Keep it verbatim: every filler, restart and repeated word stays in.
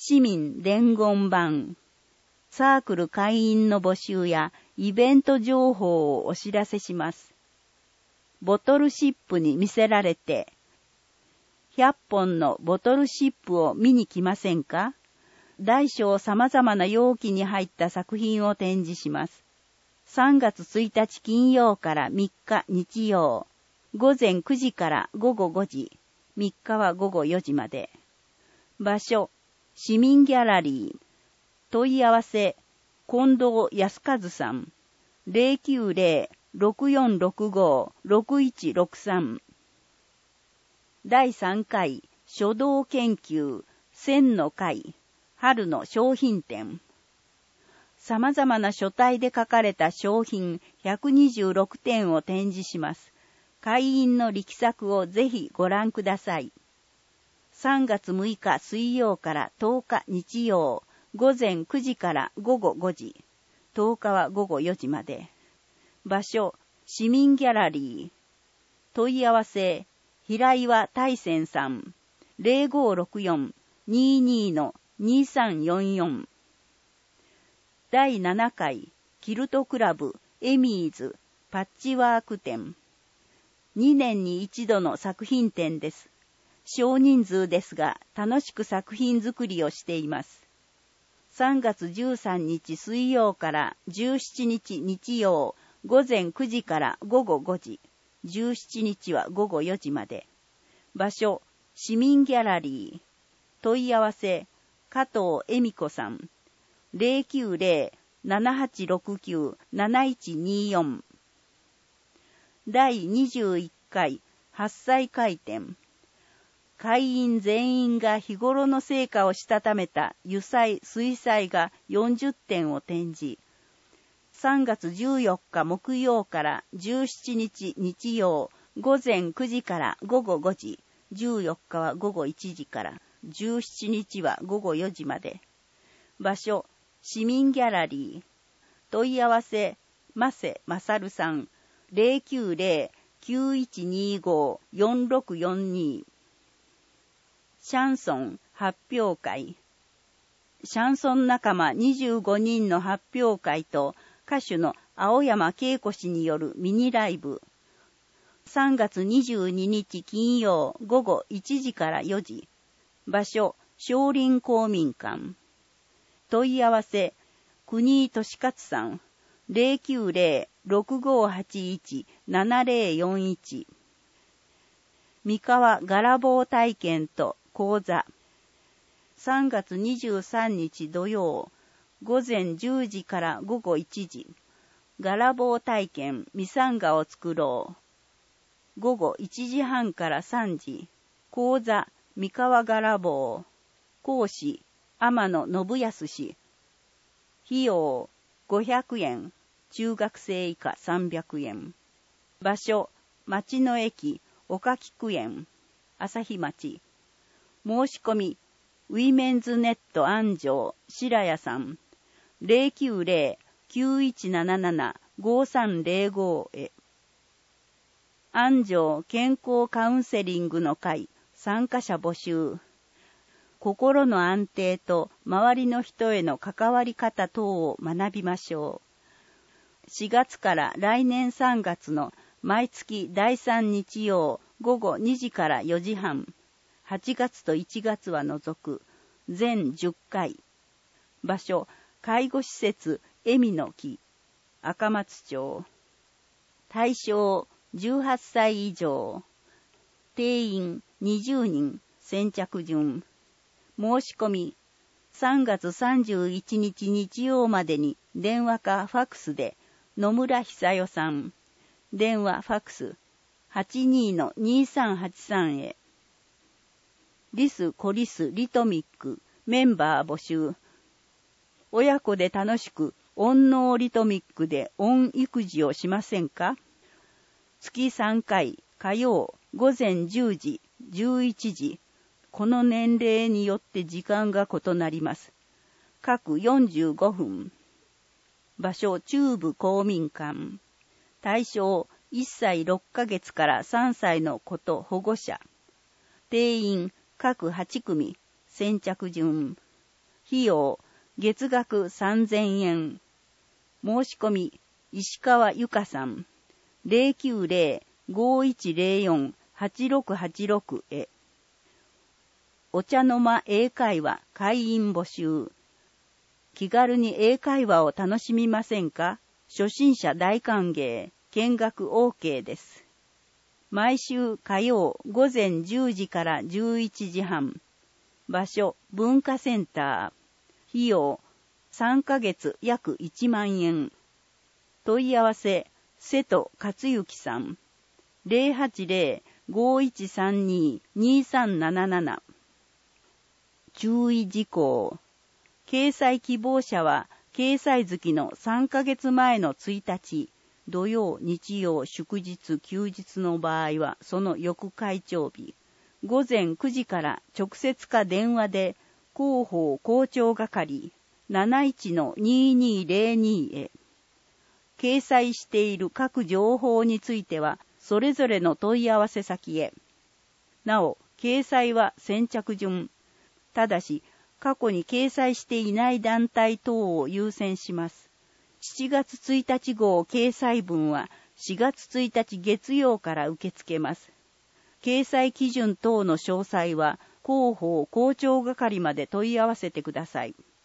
市民伝言板、サークル会員の募集やイベント情報をお知らせします。ボトルシップに魅せられて、ひゃっぽんのボトルシップを見に来ませんか？大小様々な容器に入った作品を展示します。さんがつついたち金曜からみっか日曜、ごぜんくじからごごごじ、みっかはごごよじまで。場所、市民ギャラリー。問い合わせ、近藤康和さん、ゼロきゅうゼロ ろくよんろくご ろくいちろくさん。だいさんかい書道研究千の会春の商品展。様々な書体で書かれた商品ひゃくにじゅうろくてんを展示します。会員の力作をぜひご覧ください。さんがつむいか水曜からとおか日曜、ごぜんくじからごごごじ、とおかはごごよじまで。場所、市民ギャラリー。問い合わせ、平岩大仙さん、ゼロごろくよん にーにー にーさんよんよん。だいななかいキルトクラブエミーズパッチワーク展。にねんに一度の作品展です。少人数ですが楽しく作品作りをしています。さんがつじゅうさんにち水曜からじゅうしちにち日曜、ごぜんくじからごごごじ、じゅうしちにちはごごよじまで。場所、市民ギャラリー。問い合わせ、加藤恵美子さん、ゼロきゅうゼロ ななはちろくきゅう なないちにーよん。だいにじゅういっかいはっさい会展。会員全員が日頃の成果をしたためた油彩、水彩画よんじゅってんを展示。さんがつじゅうよっか木曜からじゅうしちにち日曜、ごぜんくじからごごごじ、じゅうよっかはごごいちじから、じゅうしちにちはごごよじまで。場所、市民ギャラリー。問い合わせ、マセマサルさん、ゼロきゅうゼロ きゅういちにーご よんろくよんに。シャンソン発表会。シャンソン仲間にじゅうごにんの発表会と歌手の青山恵子氏によるミニライブ。さんがつにじゅうににち金曜ごごいちじからよじ。場所、少林公民館。問い合わせ、国井俊勝さん、ゼロきゅうゼロ ろくごはちいち ななゼロよんいち。三河柄棒体験と講座。さんがつにじゅうさんにち土曜、ごぜんじゅうじからごごいちじ。柄棒体験ミサンガを作ろう。ごごいちじはんからさんじ。講座三河柄棒。講師天野信康氏。費用ごひゃくえん。中学生以下さんびゃくえん。場所町の駅岡菊園朝日町。申し込みウィメンズネット安城白谷さんゼロきゅうゼロ きゅういちなななな ごさんゼロご へ。安城健康カウンセリングの会参加者募集。心の安定と周りの人への関わり方等を学びましょう。しがつから来年さんがつの毎月だいさん日曜ごごにじからよじはん、はちがつといちがつは除く全じゅっかい。場所介護施設恵美の木赤松町。対象じゅうはっさい以上。定員にじゅうにん。先着順。申し込みさんがつさんじゅういちにち日曜までに電話かファクスで野村久代さん。電話ファクス はちにー にーさんはちさん へ。リスコリスリトミックメンバー募集。親子で楽しく音脳リトミックで音育児をしませんか？月さんかい火曜ごぜんじゅうじじゅういちじ。この年齢によって時間が異なります。各よんじゅうごふん。場所中部公民館。対象いっさいろっかげつからさんさいの子と保護者。定員各はちくみ。先着順。 費用、月額さんぜんえん。申し込み、石川ゆかさん、ゼロきゅうゼロ ごいちゼロよん はちろくはちろく へ。お茶の間英会話会員募集。気軽に英会話を楽しみませんか？初心者大歓迎、見学 オーケー です。毎週火曜午前じゅうじからじゅういちじはん。場所、文化センター。費用、さんかげつ約いちまんえん。問い合わせ、瀬戸克幸さん。ゼロはちゼロ ごいちさんに にさんなななな。注意事項。掲載希望者は、掲載月のさんかげつまえのついたち、土曜、日曜、祝日、休日の場合は、その翌会長日、午前くじから直接か電話で、広報校長係 なないちのににーぜろに へ。掲載している各情報については、それぞれの問い合わせ先へ。なお、掲載は先着順。ただし、過去に掲載していない団体等を優先します。しちがつついたち号掲載分はしがつついたち月曜から受け付けます。掲載基準等の詳細は広報校長係まで問い合わせてください。